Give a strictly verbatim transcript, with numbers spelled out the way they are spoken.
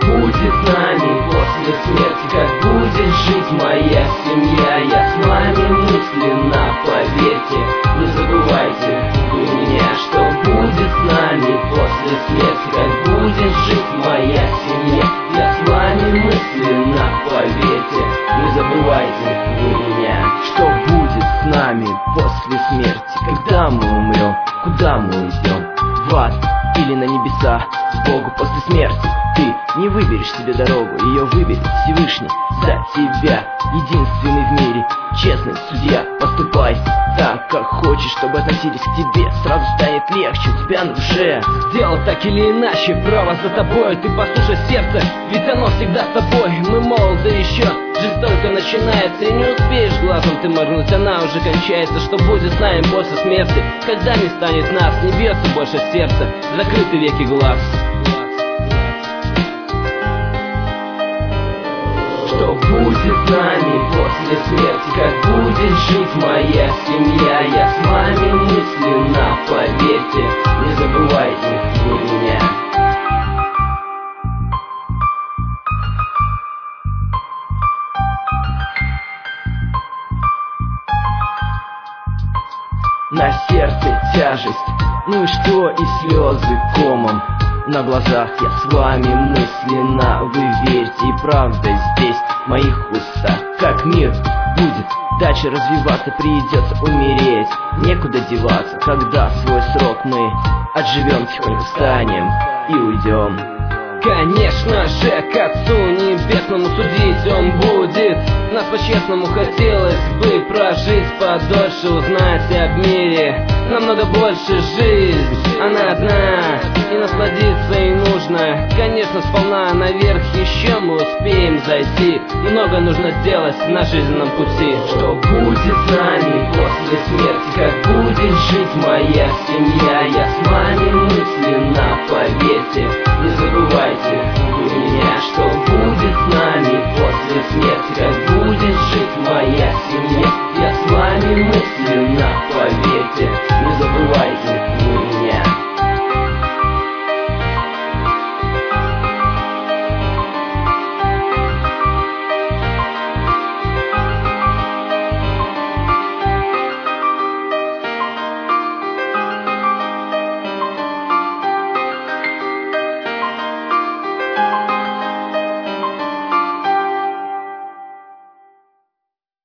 будет с нами после смерти, как будет жить моя семья. Я с вами мысленно, поверьте, не забывайте вы меня. Что будет с нами после смерти, как будет жить моя семья. Я с вами мысленно, поверьте, не забывайте вы меня. Что будет с нами после смерти, когда мы умрем, куда мы идем? В ад или на небеса, к Богу после смерти. Ты не выберешь себе дорогу, ее выберет Всевышний за тебя. Единственный в мире честный судья. Поступай так, как хочешь, чтобы относились к тебе. Сразу станет легче у тебя на душе. Сделай так или иначе, право за тобой. Ты послушай сердце, ведь оно всегда с тобой. Мы молоды еще, жизнь только начинается. И не успеешь глазом ты моргнуть, она уже кончается. Что будет с нами после смерти, когда не станет нас? Не бьется больше сердце, закрыты веки глаз. Что будет с нами после смерти, как будет жить моя семья. Я с вами мысленно, поверьте, не забывайте вы меня. На сердце тяжесть, ну и что, и слезы комом на глазах. Я с вами мысленно, вы верьте, и правда здесь в моих устах. Как мир будет дальше развиваться, придется умереть, некуда деваться. Когда свой срок мы отживем, тихонько встанем и уйдем. Конечно же, к Отцу Небесному судить Он будет. Нас по-честному хотелось бы прожить подольше, узнать об мире намного больше. Жизнь, она одна, и насладиться ей нужно. Конечно, сполна наверх еще мы успеем зайти. Много нужно сделать на жизненном пути. Что будет с нами после смерти, как будет жить моя семья. Я с вами мысленно, поверьте, не забывайте вы меня. Что будет с нами после смерти, как будет жить